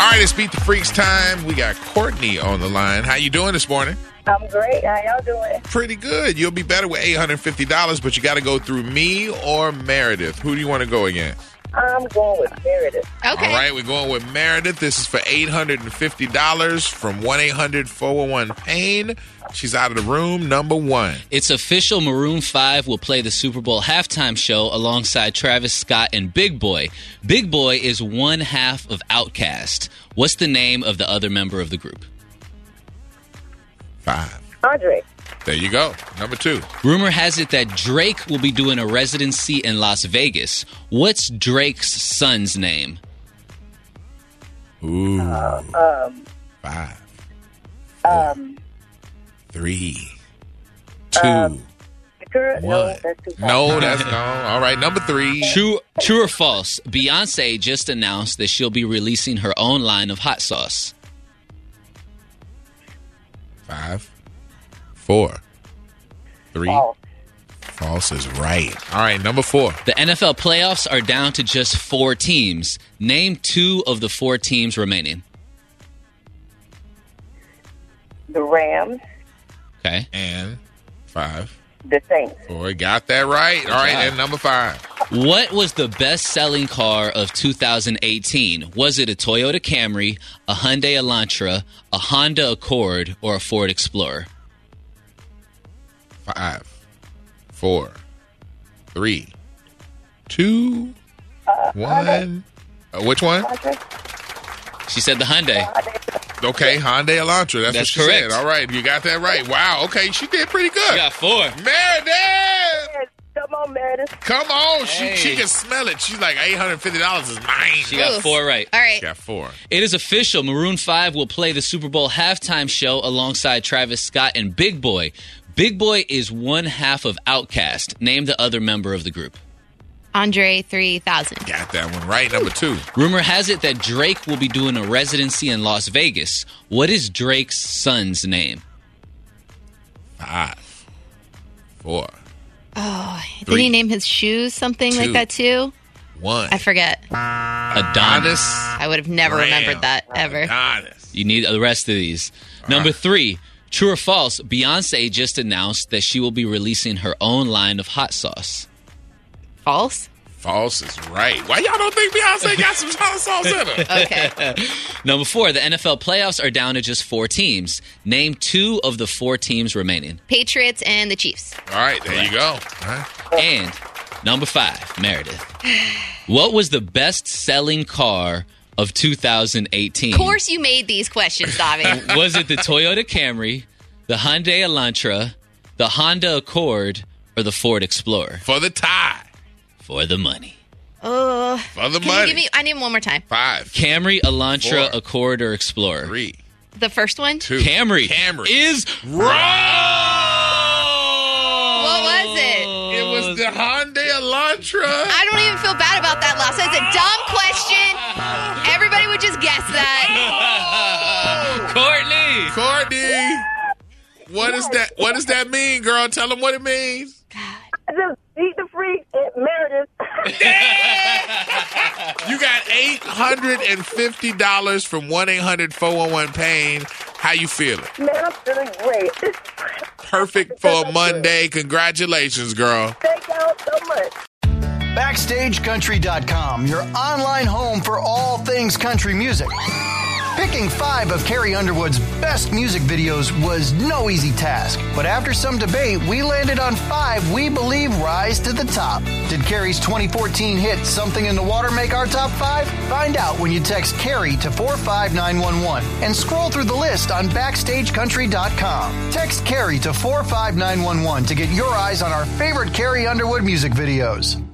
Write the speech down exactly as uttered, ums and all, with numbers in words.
All right, it's Beat the Freaks time. We got Courtney on the line. How you doing this morning? I'm great. How y'all doing? Pretty good. You'll be better with eight hundred fifty dollars, but you got to go through me or Meredith. Who do you want to go against? I'm going with Meredith. Okay. All right, we're going with Meredith. This is for eight hundred fifty dollars from one eight hundred four one one pain. She's out of the room. Number one. It's official. Maroon five will play the Super Bowl halftime show alongside Travis Scott and Big Boy. Big Boy is one half of Outkast. What's the name of the other member of the group? Five. Andre. There you go. Number two. Rumor has it that Drake will be doing a residency in Las Vegas. What's Drake's son's name? Ooh. Uh, um. Five. Four, Um. three. Two. Um, Shakur? No, one. that's too far. No, that's no. All right, number three. True, true or false? Beyonce just announced that she'll be releasing her own line of hot sauce. Five. Four. Three. False. False is right. All right, number four. The N F L playoffs are down to just four teams. Name two of the four teams remaining. The Rams. Okay. And five. The Saints. Four. Got that right. All right, job. and number five. What was the best-selling car of two thousand eighteen? Was it a Toyota Camry, a Hyundai Elantra, a Honda Accord, or a Ford Explorer? Five. Four. Three. Two. Uh, One. Uh, which one? Andre. She said the Hyundai. Okay, Hyundai Elantra. That's, That's what she correct. said. All right, you got that right. Wow. Okay, she did pretty good. She got four. Meredith! Yes, come on, Meredith. Come on. Hey. She she can smell it. She's like, eight hundred fifty dollars is mine. She got Oof. four right. All right. She got four. It is official. Maroon five will play the Super Bowl halftime show alongside Travis Scott and Big Boy. Big Boy is one half of Outkast. Name the other member of the group. Andre three thousand. Got that one right. Number two. Rumor has it that Drake will be doing a residency in Las Vegas. What is Drake's son's name? Five. Four. Oh, did Three. he name his shoes something Two. like that too? One. I forget. Adonis. I would have never Ram. remembered that ever. Adonis. You need the rest of these. Number three. True or false? Beyonce just announced that she will be releasing her own line of hot sauce. False? False is right. Why y'all don't think Beyonce got some hot sauce in her? Okay. Number four. The N F L playoffs are down to just four teams. Name two of the four teams remaining. Patriots and the Chiefs. All right, there you go. All right. And number five, Meredith. What was the best-selling car of two thousand eighteen? Of course you made these questions, Davi. Was it the Toyota Camry, the Hyundai Elantra, the Honda Accord, or the Ford Explorer? For the tie. For the money. Oh, For the can money. you give me? I need them one more time. Five. Camry, Elantra, Four. Accord, or Explorer? Three. The first one. Two. Camry. Camry. Is wrong. What was it? It was the Hyundai Elantra. I don't even feel bad about that loss. That's a dumb question. Everybody would just guess that. Courtney. Courtney. What is that? What does that mean, girl? Tell them what it means. Just beat the freak at Meredith. You got eight hundred fifty dollars from one eight hundred four one one pain. How you feeling? Man, I'm feeling great. Perfect for a Monday. Congratulations, girl. Thank y'all so much. Backstage Country dot com, your online home for all things country music. Picking five of Carrie Underwood's best music videos was no easy task, but after some debate, we landed on five we believe rise to the top. Did Carrie's twenty fourteen hit Something in the Water make our top five? Find out when you text Carrie to four five nine one one and scroll through the list on Backstage Country dot com. Text Carrie to four five nine one one to get your eyes on our favorite Carrie Underwood music videos.